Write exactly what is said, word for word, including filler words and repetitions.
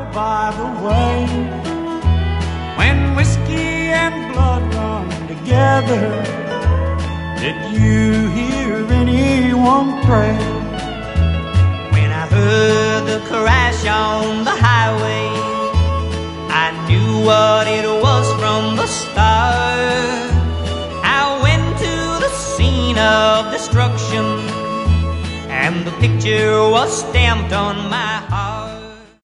by the way. When whiskey and blood run together, did you hear anyone pray? When I heard the crash on the highway, I knew what it was from the start. I went to the scene of destruction, and the picture was stamped on my heart.